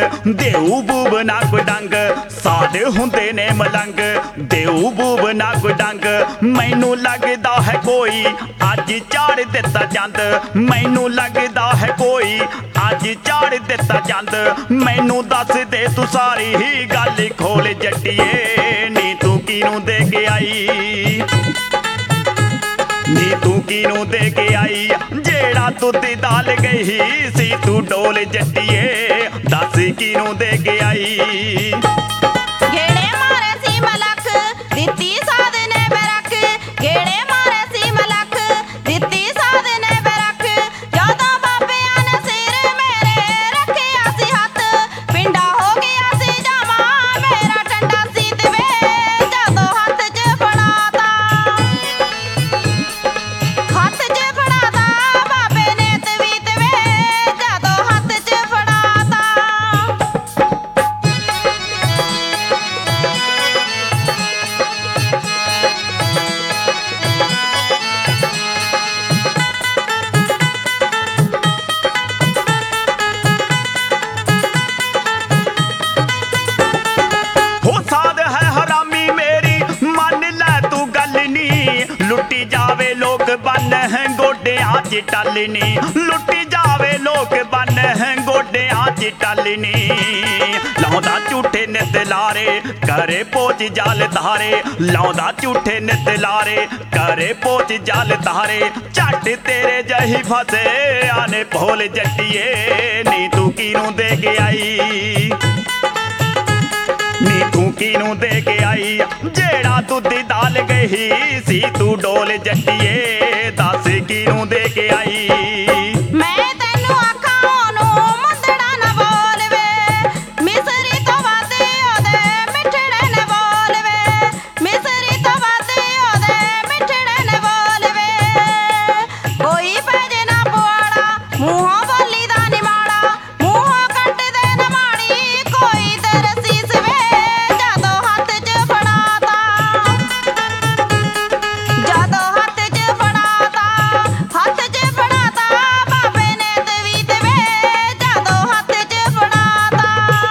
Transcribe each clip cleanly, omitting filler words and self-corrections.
देऊ बूब ना कोई डंग साध हुंदे ने मलंग देऊ बूब ना कोई डंग मैनू लगदा है कोई अज चाड़ दिता चंद मैनू लगदा है कोई अज चाड़ दिता चंद मैनू दस दे तू सारी ही गल खोल जट्टिए नी तू किनू दे के आई नी तू किनू दे के आई जेड़ा दुध दाल गई सी तू डोल जट्टिए दस किनू दे के आई घेड़े मारे सी मलक दित्ती साध ने बेरख घेड़े मारे सी मलक दित्ती साध ने बेरख जदों बाबियां ने सिर मेरे रखिया सी हथ पिंडा हो गया सी जामा मेरा ठंडा सी तवे जदों हथ च फड़ाता बाबे ने तवी तवे जदों हथ च फड़ाता हो साध है हरामी मेरी मन लै तू गल नी लुटी जावे लोग बन है गोडियां च टलनी लुटी जावे लोग बन है गोडियां च टलनी लाउंदा झूठे नित लारे करे पोच जाल धारे लाउंदा झूठे नित लारे करे पोच जाल धारे झट तेरे जही फसे आने भोल जट्टिए नी तू किनू दे के आई नी तू किनू दे के आई जेड़ा दुध दाल गई सी तू डोल जट्टिए दस किनू दे के आई मैं तैनू आखां ओनू मुंदड़ा ना बोलवे मिसरी तो वादे ओदे मिठड़े ने बोलवे मिसरी तो वादे ओदे मिठड़े ने बोलवे कोई पैजे ना पुआड़ा मूहों बोली दा नी माड़ा मूहों कट दे न माड़ी कोई तरसी सवे जदों हथ च फड़ाता जदों हथ च फड़ाता बाबे ने तवी तवे जदों हथ च फड़ाता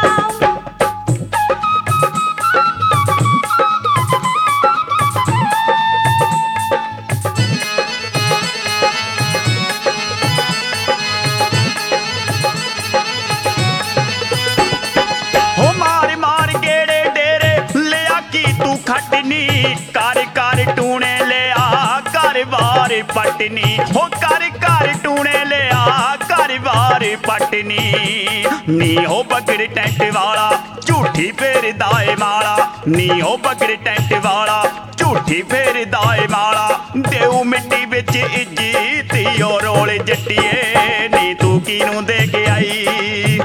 हो मार मार गेड़े डेरे लिया की तू खटनी कर कर टूने लिया कर बार पटनी हो कर कर टूने लिया कर बार पटनी नी हो बगड़ टेंट वाला झूठी फेर दाए माला नी हो बगड़ टेंट वाला झूठी फेर दाए माला देऊ मिट्टी बिच इज्जती ओ रोल जट्टिए नी तू किनू दे के आई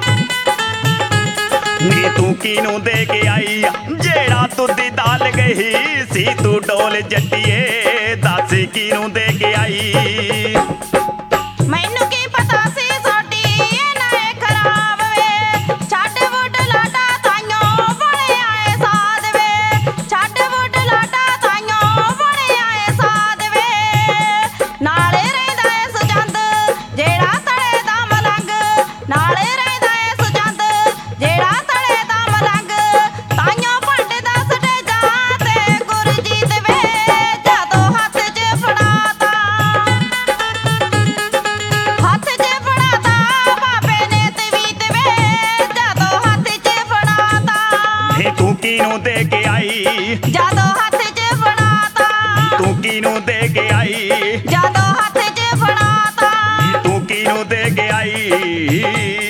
नी तू किनू दे के आई जेड़ा दुध दाल गई सी तू डोल जट्टिए दस किनू दे के आई मैनू की पता सी सोडी इन्ना खराब वे छड्ड वुड लाडा ताइयों बणे आए साध वे छड्ड वुड लाडा ताइयों बणे आए साध वे नाले रहिंदा ऐ सुजंद जेड़ा तड़े दा मलंग नाले रहिंदा ऐ सुजंद जेड़ा तड़े दा मलंग ताइयों पंडदा सटेजा ते गुरजीत वे जदों हथ च फड़ाता हथ च फड़ाता बाबे ने तवी तवे जदों हथ च फड़ाता नी तू किनू दे के आई जदों हथ च फड़ाता तू किनू दे के आई जदों हथ च फड़ाता तू किनू दे के आई